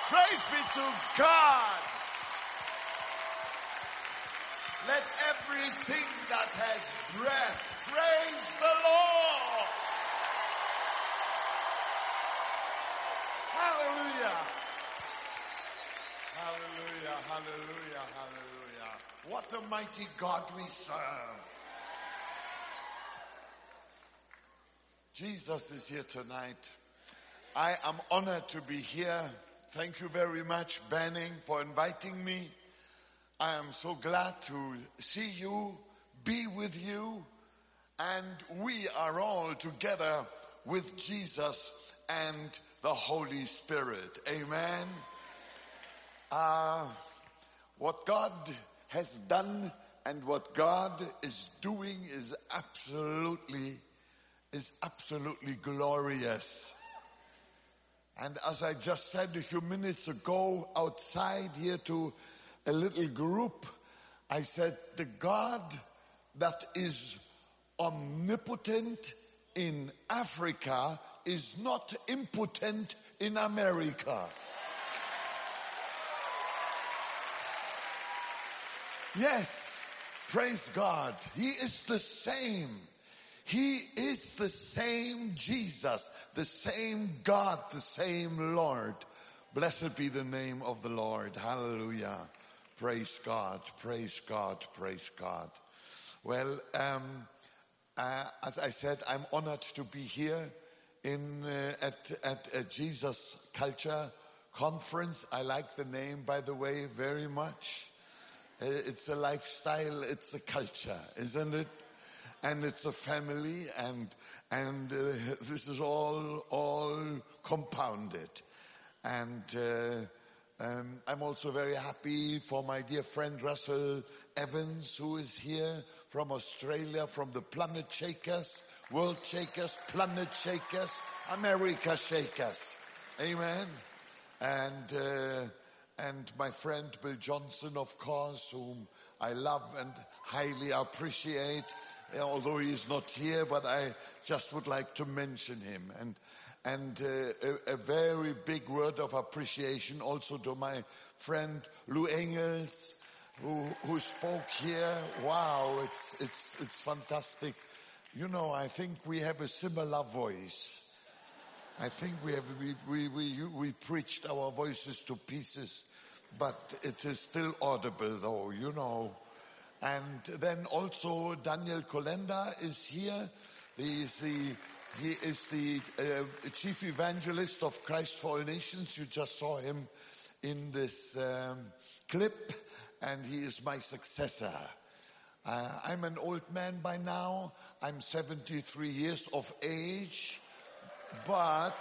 Praise be to God. Let everything that has breath praise the Lord. Hallelujah. Hallelujah, hallelujah, hallelujah. What a mighty God we serve. Jesus is here tonight. I am honored to be here. Thank you very much, Banning, for inviting me. I am so glad to see you, be with you, and we are all together with Jesus and the Holy Spirit. Amen. What God has done and what God is doing is absolutely glorious. And as I just said a few minutes ago outside here to a little group, I said the God that is omnipotent in Africa is not impotent in America. Yes, praise God. He is the same. He is the same Jesus, the same God, the same Lord. Blessed be the name of the Lord. Hallelujah. Praise God, praise God, praise God. Well, as I said, I'm honored to be here at a Jesus Culture Conference. I like the name, by the way, very much. It's a lifestyle, it's a culture, isn't it? And it's a family, and this is all compounded. And I'm also very happy for my dear friend Russell Evans, who is here from Australia, from the Planet Shakers, World Shakers, Planet Shakers, America Shakers. Amen. And my friend Bill Johnson, of course, whom I love and highly appreciate, although he is not here, but I just would like to mention him. And a very big word of appreciation also to my friend Lou Engels, who spoke here. Wow, it's fantastic. You know, I think we have a similar voice. I think we preached our voices to pieces, but it is still audible though, you know. And then also Daniel Kolenda is here. He is the chief evangelist of Christ for All Nations. You just saw him in this clip, and he is my successor. I'm an old man by now. I'm 73 years of age, but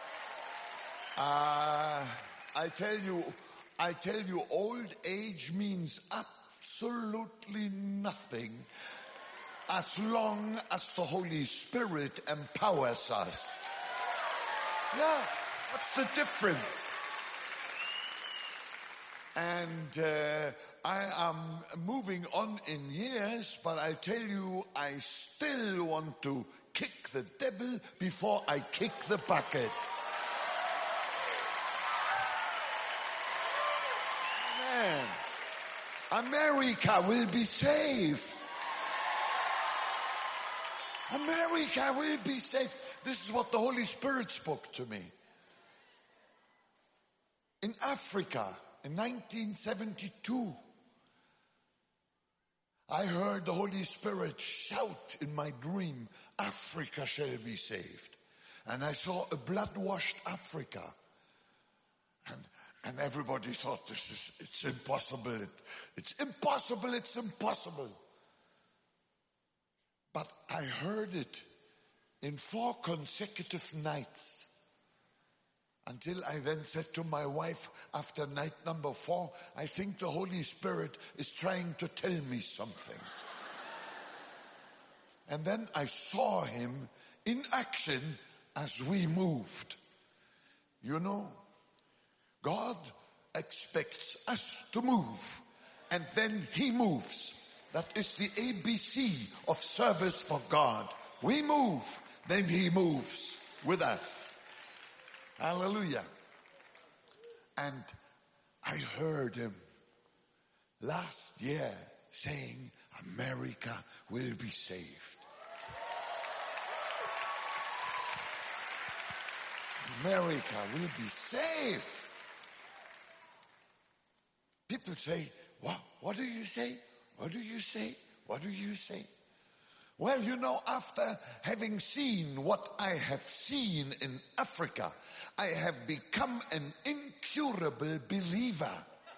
I tell you, old age means absolutely nothing as long as the Holy Spirit empowers us. Yeah, what's the difference? And I am moving on in years, but I tell you, I still want to kick the devil before I kick the bucket. Amen. America will be safe. America will be safe. This is what the Holy Spirit spoke to me. In Africa, in 1972, I heard the Holy Spirit shout in my dream, Africa shall be saved. And I saw a blood-washed Africa. And everybody thought it's impossible. It's impossible. But I heard it in 4 consecutive nights. Until I then said to my wife after night number 4, I think the Holy Spirit is trying to tell me something. And then I saw him in action as we moved. You know, God expects us to move, and then he moves. That is the ABC of service for God. We move, then he moves with us. Hallelujah. And I heard him last year saying, America will be saved. America will be saved. People say, what do you say? What do you say? What do you say? Well, you know, after having seen what I have seen in Africa, I have become an incurable believer.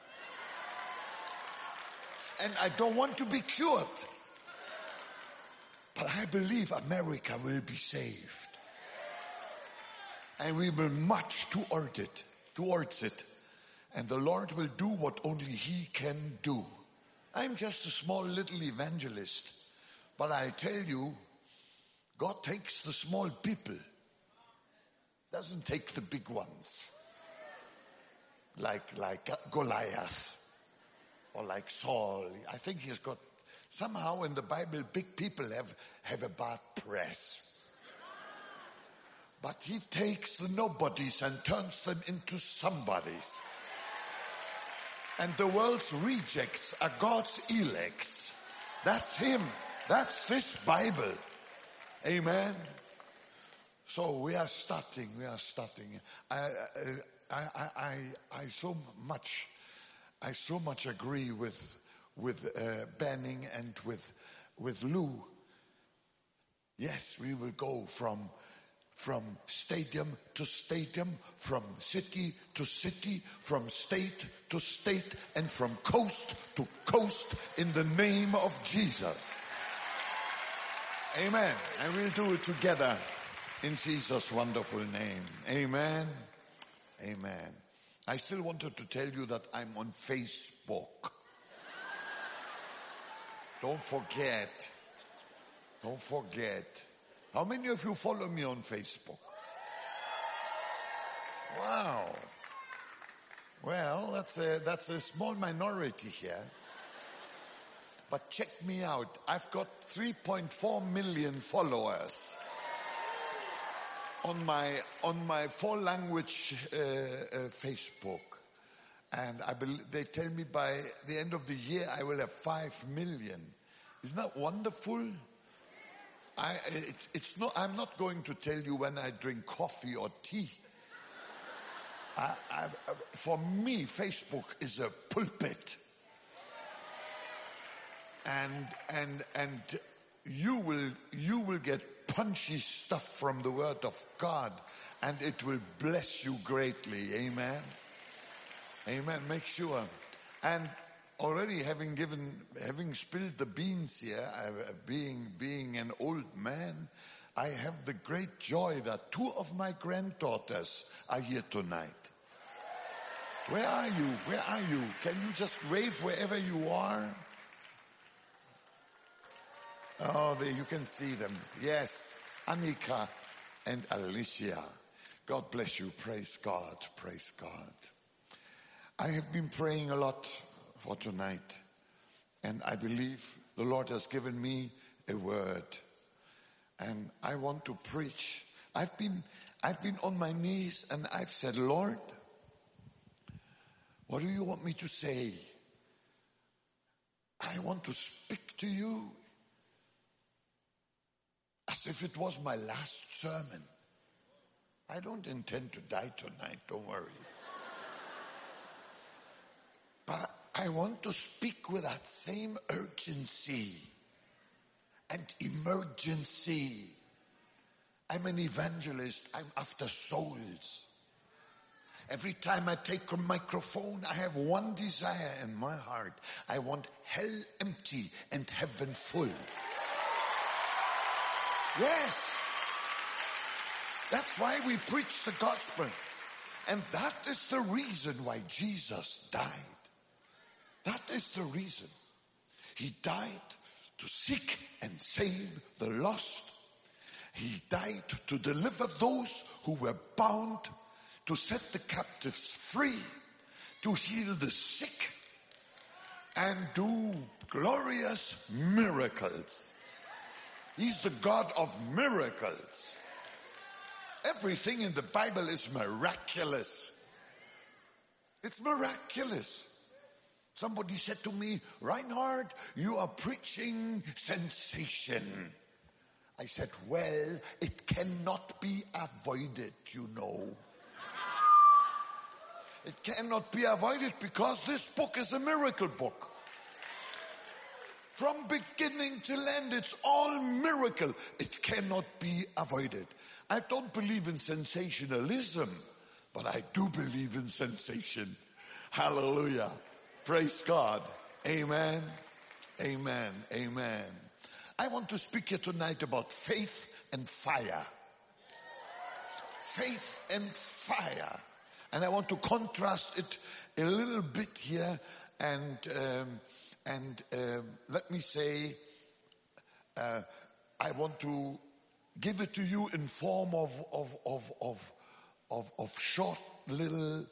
And I don't want to be cured. But I believe America will be saved. And we will march towards it. And the Lord will do what only He can do. I'm just a small little evangelist. But I tell you, God takes the small people. Doesn't take the big ones. Like Goliath. Or like Saul. I think he's got, somehow in the Bible, big people have a bad press. But He takes the nobodies and turns them into somebodies. And the world's rejects are God's elects. That's Him. That's this Bible. Amen. So we are starting. I so much agree with Banning and with Lou. Yes, we will go from stadium to stadium, from city to city, from state to state, and from coast to coast in the name of Jesus. Amen. And we'll do it together in Jesus' wonderful name. Amen. Amen. I still wanted to tell you that I'm on Facebook. Don't forget. How many of you follow me on Facebook? Wow. Well, that's a small minority here. But check me out. I've got 3.4 million followers on my 4-language Facebook. And they tell me by the end of the year I will have 5 million. Isn't that wonderful? I'm not going to tell you when I drink coffee or tea. For me, Facebook is a pulpit. And you will get punchy stuff from the Word of God, and it will bless you greatly. Amen. Amen. Make sure. And already having spilled the beans here, being an old man, I have the great joy that 2 of my granddaughters are here tonight. Where are you? Can you just wave wherever you are? Oh, there you can see them. Yes, Annika and Alicia. God bless you. Praise God. Praise God. I have been praying a lot for tonight, and I believe the Lord has given me a word, and I want to preach. I've been on my knees, and I've said, Lord, what do you want me to say? I want to speak to you as if it was my last sermon. I don't intend to die tonight, don't worry. But I want to speak with that same urgency and emergency. I'm an evangelist. I'm after souls. Every time I take a microphone, I have one desire in my heart. I want hell empty and heaven full. Yes. That's why we preach the gospel. And that is the reason why Jesus died. That is the reason. He died to seek and save the lost. He died to deliver those who were bound, to set the captives free, to heal the sick, and do glorious miracles. He's the God of miracles. Everything in the Bible is miraculous. It's miraculous. Somebody said to me, Reinhard, you are preaching sensation. I said, well, it cannot be avoided, you know. It cannot be avoided because this book is a miracle book. From beginning to end, it's all miracle. It cannot be avoided. I don't believe in sensationalism, but I do believe in sensation. Hallelujah. Praise God. Amen. Amen. Amen. I want to speak here tonight about faith and fire. Faith and fire. And I want to contrast it a little bit here and let me say, I want to give it to you in form of short little,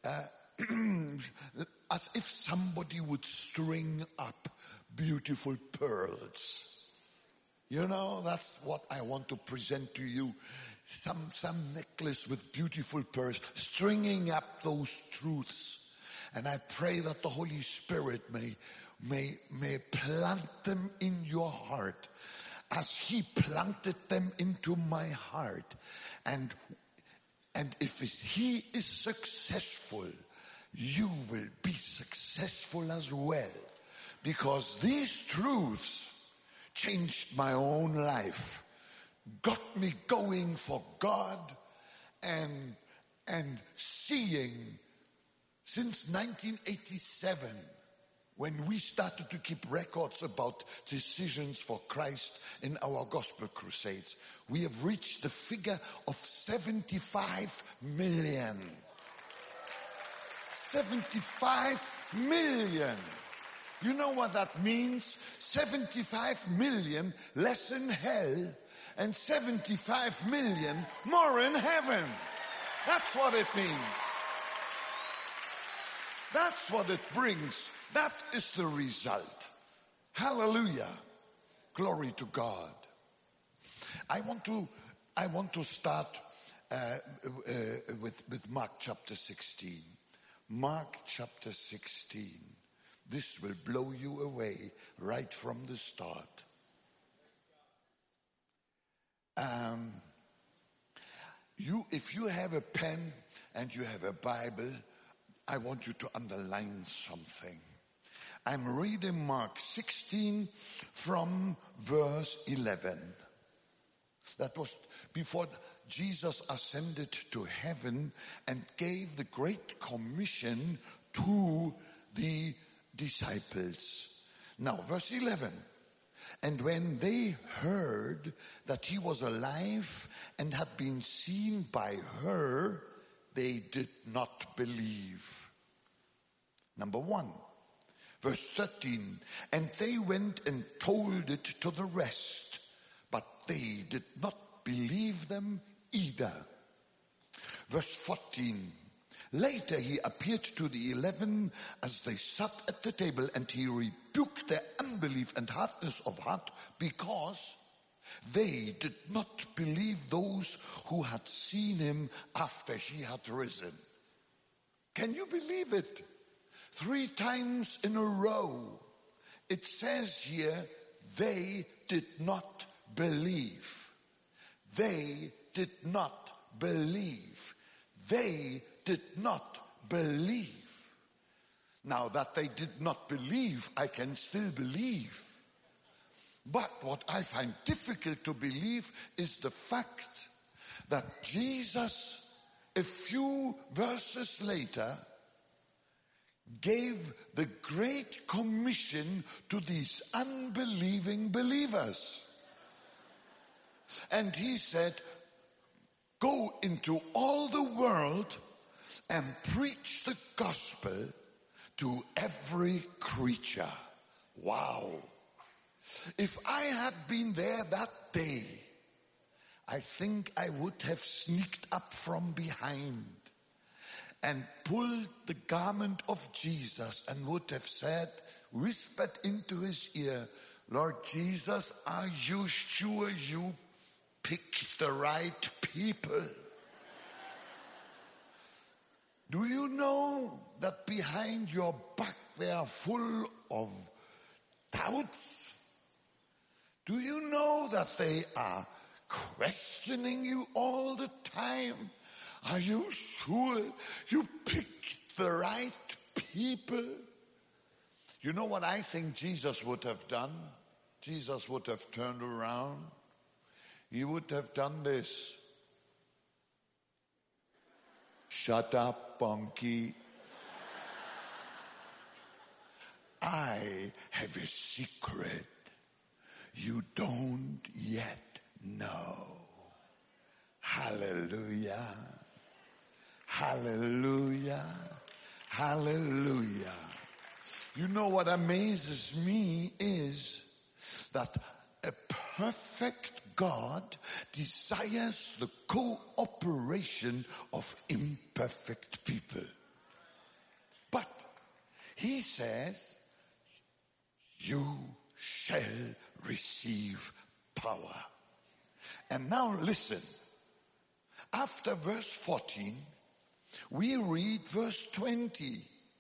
as if somebody would string up beautiful pearls. You know, that's what I want to present to you. Some necklace with beautiful pearls, stringing up those truths. And I pray that the Holy Spirit may plant them in your heart as He planted them into my heart. And if He is successful, you will be successful as well. Because these truths changed my own life, got me going for God, and seeing since 1987, when we started to keep records about decisions for Christ in our gospel crusades, we have reached the figure of 75 million. 75 million. You know what that means? 75 million less in hell and 75 million more in heaven. That's what it means. That's what it brings. That is the result. Hallelujah. Glory to God. I want to start with Mark chapter 16. Mark chapter 16. This will blow you away right from the start. If you have a pen and you have a Bible, I want you to underline something. I'm reading Mark 16 from verse 11. That was before Jesus ascended to heaven and gave the Great Commission to the disciples. Now, verse 11. And when they heard that He was alive and had been seen by her, they did not believe. Number 1. Verse 13. And they went and told it to the rest, but they did not believe them either. Verse 14. Later He appeared to the 11 as they sat at the table, and He rebuked their unbelief and hardness of heart because they did not believe those who had seen Him after He had risen. Can you believe it? 3 times in a row it says here, they did not believe. They did not believe. They did not believe. Now that they did not believe, I can still believe. But what I find difficult to believe is the fact that Jesus, a few verses later, gave the Great Commission to these unbelieving believers. And He said, go into all the world and preach the gospel to every creature. Wow. If I had been there that day, I think I would have sneaked up from behind and pulled the garment of Jesus and would have said, whispered into His ear, Lord Jesus, are you sure you picked the right people? Do you know that behind your back they are full of doubts? Do you know that they are questioning you all the time? Are you sure you picked the right people? You know what I think Jesus would have done? Jesus would have turned around. He would have done this. Shut up, Bonky. I have a secret you don't yet know. Hallelujah. Hallelujah. Hallelujah. You know what amazes me is that a perfect God desires the cooperation of imperfect people. But he says, you shall receive power. And now listen. After verse 14, we read verse 20.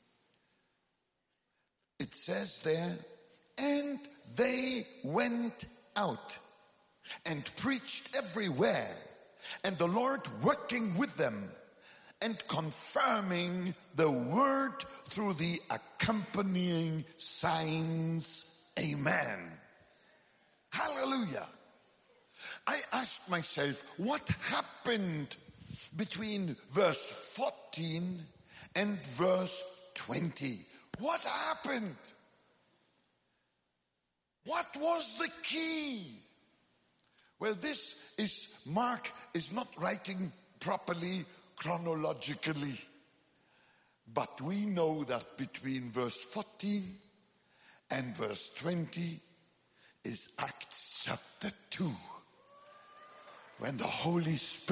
It says there, and they went out and preached everywhere, and the Lord working with them and confirming the word through the accompanying signs. Amen. Hallelujah. I asked myself, what happened between verse 14 and verse 20? What happened? What was the key? Well, this is, Mark is not writing properly chronologically. But we know that between verse 14 and verse 20 is Acts chapter 2. When the Holy Spirit